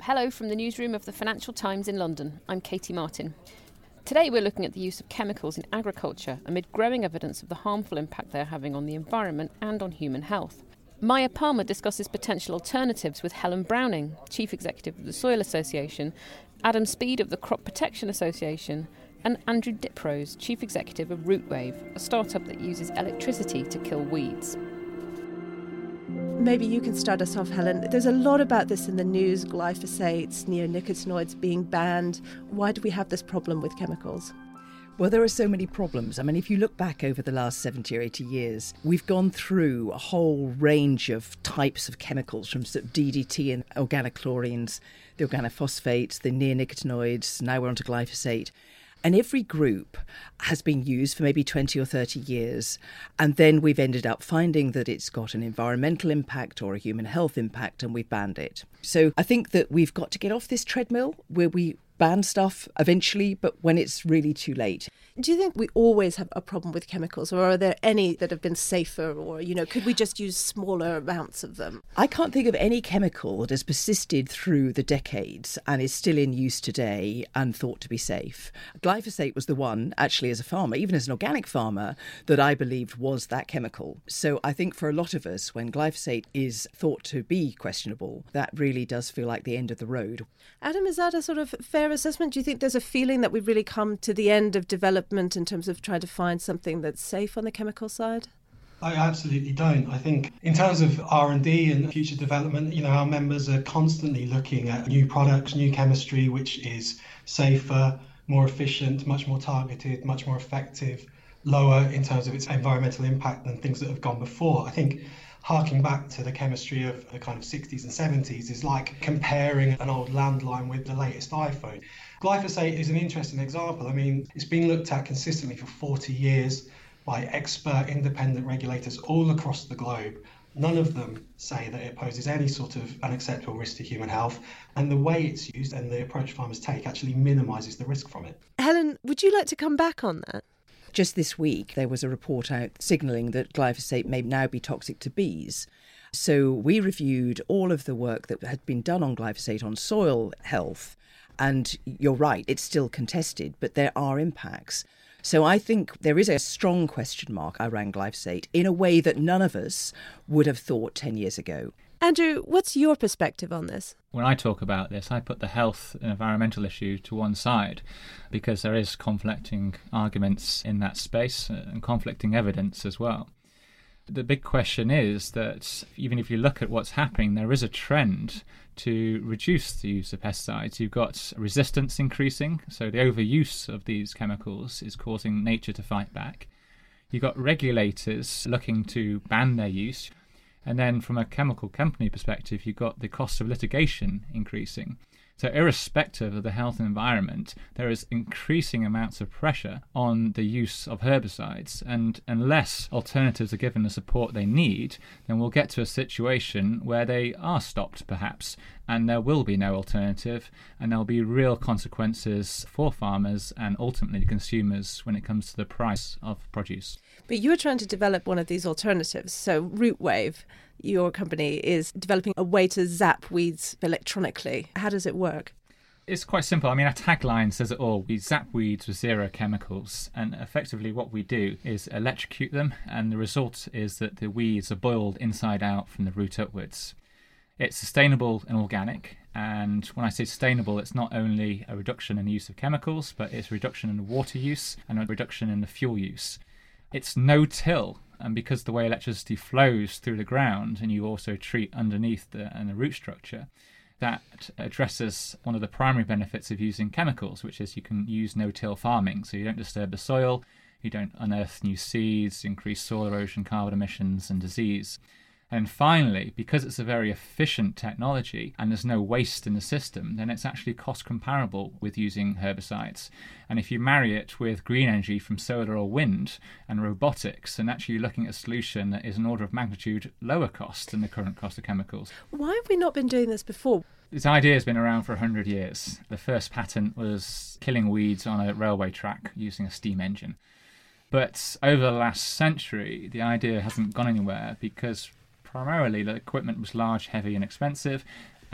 Hello from the newsroom of the Financial Times in London. I'm Katie Martin. Today we're looking at the use of chemicals in agriculture amid growing evidence of the harmful impact they're having on the environment and on human health. Maya Palmer discusses potential alternatives with Helen Browning, Chief Executive of the Soil Association, Adam Speed of the Crop Protection Association, and Andrew Diprose, Chief Executive of Rootwave, a startup that uses electricity to kill weeds. Maybe you can start us off, Helen. There's a lot about this in the news, glyphosates, neonicotinoids being banned. Why do we have this problem with chemicals? Well, there are so many problems. I mean, if you look back over the last 70 or 80 years, we've gone through a whole range of types of chemicals, from sort of DDT and organochlorines, the organophosphates, the neonicotinoids, now we're on to glyphosate. And every group has been used for maybe 20 or 30 years. And then we've ended up finding that it's got an environmental impact or a human health impact, and we've banned it. So I think that we've got to get off this treadmill where we ban stuff eventually, but when it's really too late. Do you think we always have a problem with chemicals, or are there any that have been safer, or, could we just use smaller amounts of them? I can't think of any chemical that has persisted through the decades and is still in use today and thought to be safe. Glyphosate was the one, actually, as a farmer, even as an organic farmer, that I believed was that chemical. So I think for a lot of us, when glyphosate is thought to be questionable, that really does feel like the end of the road. Adam, is that a sort of fair assessment? Do you think there's a feeling that we've really come to the end of development in terms of trying to find something that's safe on the chemical side? I absolutely don't. I think in terms of R&D and future development, our members are constantly looking at new products, new chemistry, which is safer, more efficient, much more targeted, much more effective, lower in terms of its environmental impact than things that have gone before. I think harking back to the chemistry of the kind of 60s and 70s is like comparing an old landline with the latest iPhone. Glyphosate is an interesting example. I mean, it's been looked at consistently for 40 years by expert independent regulators all across the globe. None of them say that it poses any sort of unacceptable risk to human health, and the way it's used and the approach farmers take actually minimises the risk from it. Helen, would you like to come back on that? Just this week, there was a report out signalling that glyphosate may now be toxic to bees. So we reviewed all of the work that had been done on glyphosate on soil health. And you're right, it's still contested, but there are impacts. So I think there is a strong question mark around glyphosate in a way that none of us would have thought 10 years ago. Andrew, what's your perspective on this? When I talk about this, I put the health and environmental issue to one side because there is conflicting arguments in that space and conflicting evidence as well. The big question is that even if you look at what's happening, there is a trend to reduce the use of pesticides. You've got resistance increasing, so the overuse of these chemicals is causing nature to fight back. You've got regulators looking to ban their use. And then from a chemical company perspective, you've got the cost of litigation increasing. So irrespective of the health and environment, there is increasing amounts of pressure on the use of herbicides. And unless alternatives are given the support they need, then we'll get to a situation where they are stopped, perhaps, and there will be no alternative, and there'll be real consequences for farmers and ultimately consumers when it comes to the price of produce. But you're trying to develop one of these alternatives. So Rootwave, your company, is developing a way to zap weeds electronically. How does it work? It's quite simple. I mean, our tagline says it all. We zap weeds with zero chemicals. And effectively what we do is electrocute them. And the result is that the weeds are boiled inside out from the root upwards. It's sustainable and organic. And when I say sustainable, it's not only a reduction in the use of chemicals, but it's a reduction in the water use and a reduction in the fuel use. It's no-till, and because the way electricity flows through the ground and you also treat underneath the root structure, that addresses one of the primary benefits of using chemicals, which is you can use no-till farming. So you don't disturb the soil, you don't unearth new seeds, increase soil erosion, carbon emissions and disease. And finally, because it's a very efficient technology and there's no waste in the system, then it's actually cost comparable with using herbicides. And if you marry it with green energy from solar or wind and robotics, then actually you're looking at a solution that is an order of magnitude lower cost than the current cost of chemicals. Why have we not been doing this before? This idea has been around for 100 years. The first patent was killing weeds on a railway track using a steam engine. But over the last century, the idea hasn't gone anywhere because primarily the equipment was large, heavy and expensive,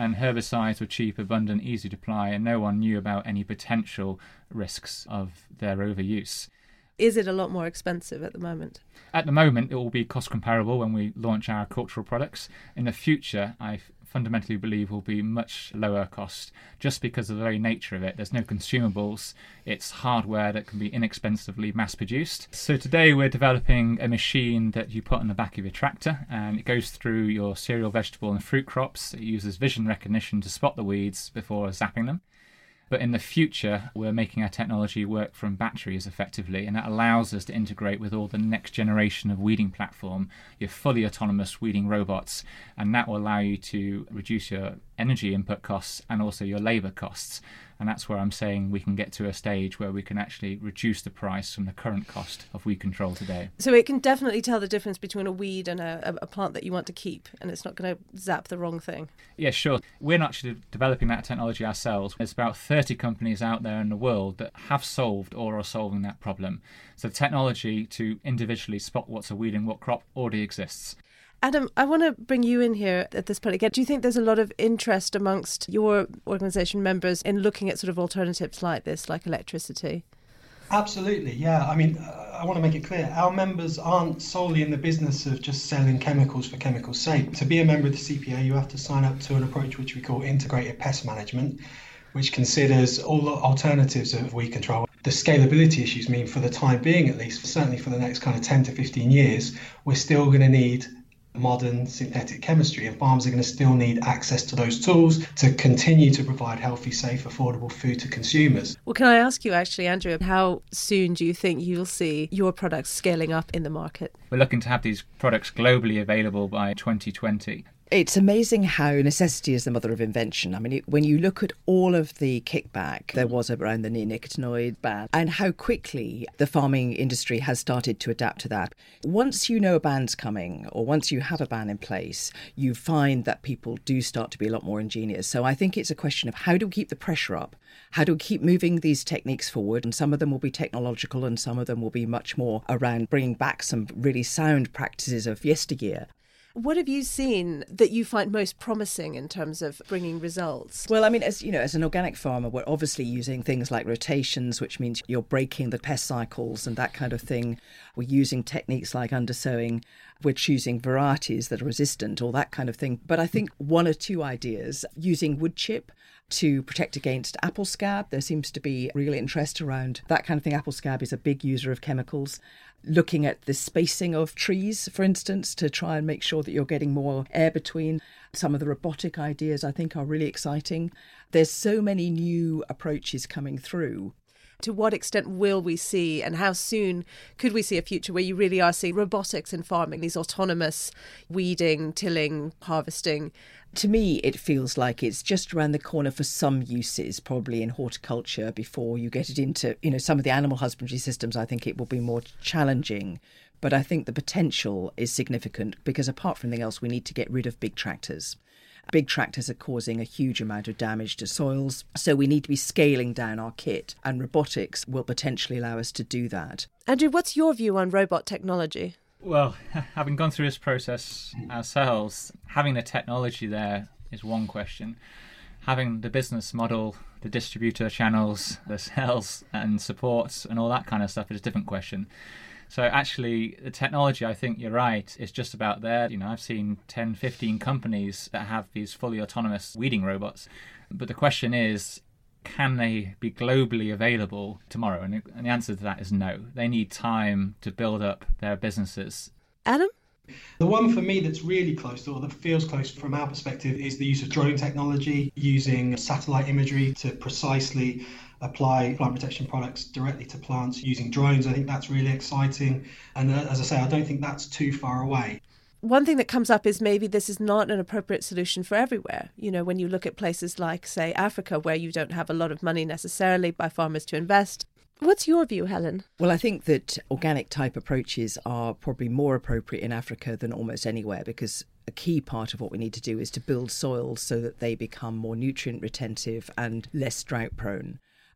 And herbicides were cheap, abundant, easy to apply, and no one knew about any potential risks of their overuse. Is it a lot more expensive at the moment? At the moment, it will be cost comparable when we launch our cultural products. In the future, I fundamentally believe will be much lower cost just because of the very nature of it. There's no consumables. It's hardware that can be inexpensively mass produced. So today we're developing a machine that you put on the back of your tractor, and it goes through your cereal, vegetable and fruit crops. It uses vision recognition to spot the weeds before zapping them. But in the future, we're making our technology work from batteries effectively, and that allows us to integrate with all the next generation of weeding platform, your fully autonomous weeding robots, and that will allow you to reduce your energy input costs and also your labour costs. And that's where I'm saying we can get to a stage where we can actually reduce the price from the current cost of weed control today. So it can definitely tell the difference between a weed and a plant that you want to keep, and it's not going to zap the wrong thing. Yeah, sure. We're not actually developing that technology ourselves. There's about 30 companies out there in the world that have solved or are solving that problem. So the technology to individually spot what's a weed and what crop already exists. Adam, I want to bring you in here at this point again. Do you think there's a lot of interest amongst your organisation members in looking at sort of alternatives like this, like electricity? Absolutely, yeah. I mean, I want to make it clear, our members aren't solely in the business of just selling chemicals for chemicals' sake. To be a member of the CPA, you have to sign up to an approach which we call integrated pest management, which considers all the alternatives of weed control. The scalability issues mean for the time being, at least, certainly for the next kind of 10 to 15 years, we're still going to need modern synthetic chemistry, and farmers are going to still need access to those tools to continue to provide healthy, safe, affordable food to consumers. Well, can I ask you actually, Andrew, how soon do you think you'll see your products scaling up in the market? We're looking to have these products globally available by 2020. It's amazing how necessity is the mother of invention. I mean, when you look at all of the kickback there was around the neonicotinoid ban and how quickly the farming industry has started to adapt to that. Once you know a ban's coming, or once you have a ban in place, you find that people do start to be a lot more ingenious. So I think it's a question of how do we keep the pressure up? How do we keep moving these techniques forward? And some of them will be technological and some of them will be much more around bringing back some really sound practices of yesteryear. What have you seen that you find most promising in terms of bringing results? Well, I mean, as an organic farmer, we're obviously using things like rotations, which means you're breaking the pest cycles and that kind of thing. We're using techniques like undersowing. We're choosing varieties that are resistant, all that kind of thing. But I think one or two ideas, using wood chip to protect against apple scab. There seems to be real interest around that kind of thing. Apple scab is a big user of chemicals. Looking at the spacing of trees, for instance, to try and make sure that you're getting more air between. Some of the robotic ideas, I think, are really exciting. There's so many new approaches coming through. To what extent will we see, and how soon could we see a future where you really are seeing robotics in farming, these autonomous weeding, tilling, harvesting? To me, it feels like it's just around the corner for some uses, probably in horticulture before you get it into, some of the animal husbandry systems. I think it will be more challenging. But I think the potential is significant because apart from anything else, we need to get rid of big tractors. Big tractors are causing a huge amount of damage to soils, so we need to be scaling down our kit, and robotics will potentially allow us to do that. Andrew, what's your view on robot technology? Well, having gone through this process ourselves, having the technology there is one question. Having the business model, the distributor channels, the sales and supports and all that kind of stuff is a different question. So actually, the technology, I think you're right, is just about there. I've seen 10, 15 companies that have these fully autonomous weeding robots. But the question is, can they be globally available tomorrow? And the answer to that is no. They need time to build up their businesses. Adam? The one for me that's really close, or that feels close from our perspective, is the use of drone technology, using satellite imagery to precisely apply plant protection products directly to plants using drones. I think that's really exciting. And as I say, I don't think that's too far away. One thing that comes up is maybe this is not an appropriate solution for everywhere. When you look at places like, say, Africa, where you don't have a lot of money necessarily by farmers to invest. What's your view, Helen? Well, I think that organic type approaches are probably more appropriate in Africa than almost anywhere, because a key part of what we need to do is to build soils so that they become more nutrient retentive and less drought prone.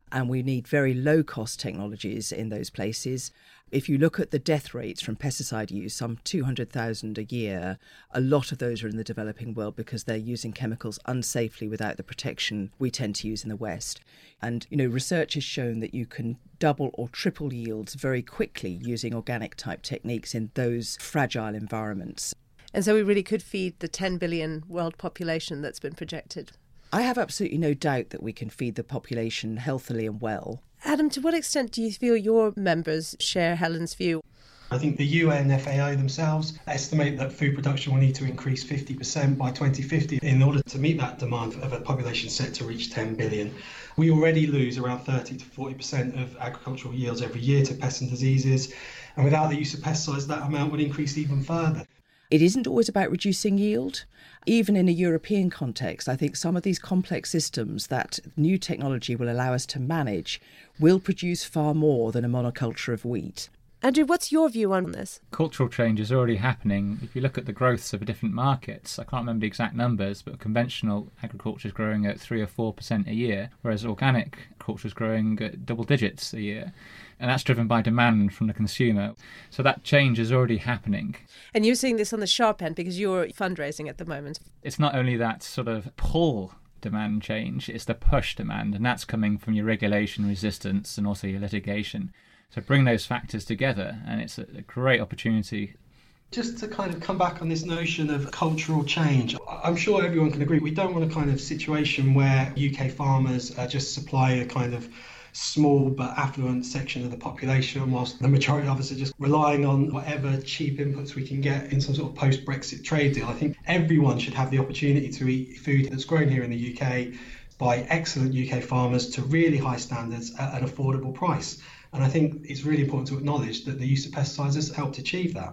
And we need very low-cost technologies in those places. If you look at the death rates from pesticide use, some 200,000 a year, a lot of those are in the developing world because they're using chemicals unsafely without the protection we tend to use in the West. And, research has shown that you can double or triple yields very quickly using organic type techniques in those fragile environments. And so we really could feed the 10 billion world population that's been projected. I have absolutely no doubt that we can feed the population healthily and well. Adam, to what extent do you feel your members share Helen's view? I think the UN FAO themselves estimate that food production will need to increase 50% by 2050 in order to meet that demand of a population set to reach 10 billion. We already lose around 30 to 40% of agricultural yields every year to pests and diseases, and without the use of pesticides, that amount would increase even further. It isn't always about reducing yield. Even in a European context, I think some of these complex systems that new technology will allow us to manage will produce far more than a monoculture of wheat. Andrew, what's your view on this? Cultural change is already happening. If you look at the growths of different markets, I can't remember the exact numbers, but conventional agriculture is growing at 3 or 4% a year, whereas organic culture is growing at double digits a year. And that's driven by demand from the consumer. So that change is already happening. And you're seeing this on the sharp end because you're fundraising at the moment. It's not only that sort of pull demand change, it's the push demand, and that's coming from your regulation resistance and also your litigation. So bring those factors together, and it's a great opportunity. Just to kind of come back on this notion of cultural change, I'm sure everyone can agree we don't want a kind of situation where UK farmers just supply a kind of small but affluent section of the population, whilst the majority of us are just relying on whatever cheap inputs we can get in some sort of post-Brexit trade deal. I think everyone should have the opportunity to eat food that's grown here in the UK by excellent UK farmers to really high standards at an affordable price. And I think it's really important to acknowledge that the use of pesticides has helped achieve that.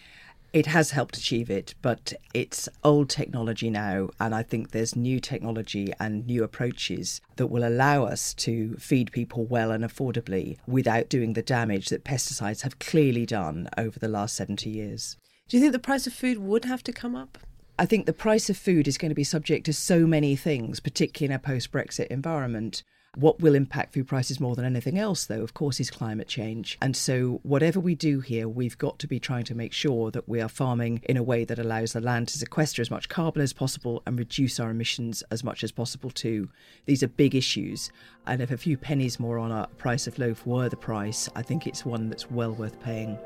It has helped achieve it, but it's old technology now, and I think there's new technology and new approaches that will allow us to feed people well and affordably without doing the damage that pesticides have clearly done over the last 70 years. Do you think the price of food would have to come up? I think the price of food is going to be subject to so many things, particularly in a post-Brexit environment. What will impact food prices more than anything else, though, of course, is climate change. And so whatever we do here, we've got to be trying to make sure that we are farming in a way that allows the land to sequester as much carbon as possible and reduce our emissions as much as possible too. These are big issues. And if a few pennies more on our price of loaf were the price, I think it's one that's well worth paying.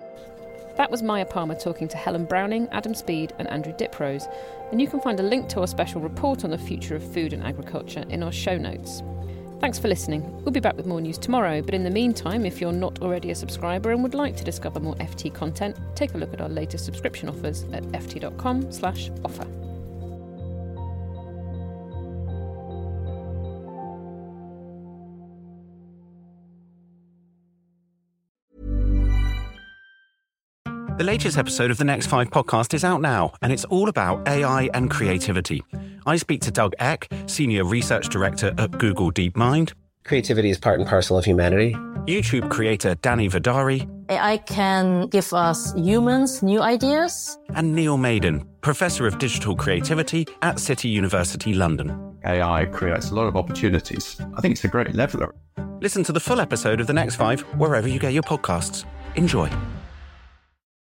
That was Maya Palmer talking to Helen Browning, Adam Speed and Andrew Diprose. And you can find a link to our special report on the future of food and agriculture in our show notes. Thanks for listening. We'll be back with more news tomorrow, but in the meantime, if you're not already a subscriber and would like to discover more FT content, take a look at our latest subscription offers at ft.com/offer. The latest episode of the Next 5 podcast is out now, and it's all about AI and creativity. I speak to Doug Eck, Senior Research Director at Google DeepMind. Creativity is part and parcel of humanity. YouTube creator Danny Vidari. AI can give us humans new ideas. And Neil Maiden, Professor of Digital Creativity at City University London. AI creates a lot of opportunities. I think it's a great leveler. Listen to the full episode of the Next 5 wherever you get your podcasts. Enjoy.